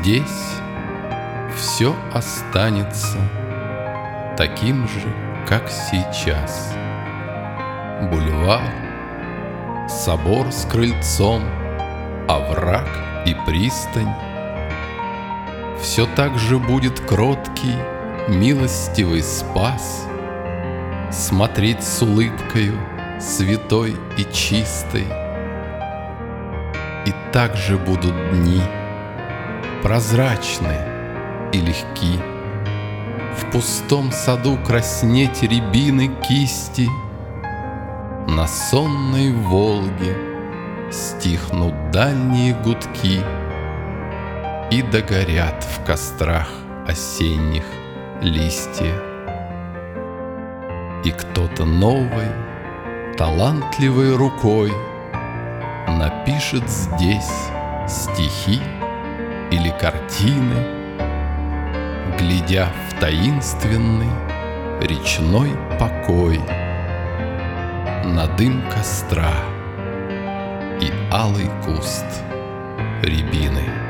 Здесь все останется таким же, как сейчас. Бульвар, собор с крыльцом, овраг и пристань. Все так же будет кроткий, милостивый Спас смотреть с улыбкою святой и чистой. И так же будут дни прозрачны и легки, в пустом саду краснеть рябины кисти. На сонной Волге стихнут дальние гудки и догорят в кострах осенних листья. И кто-то новой, талантливой рукой напишет здесь стихи или картины, глядя в таинственный речной покой на дым костра и алый куст рябины.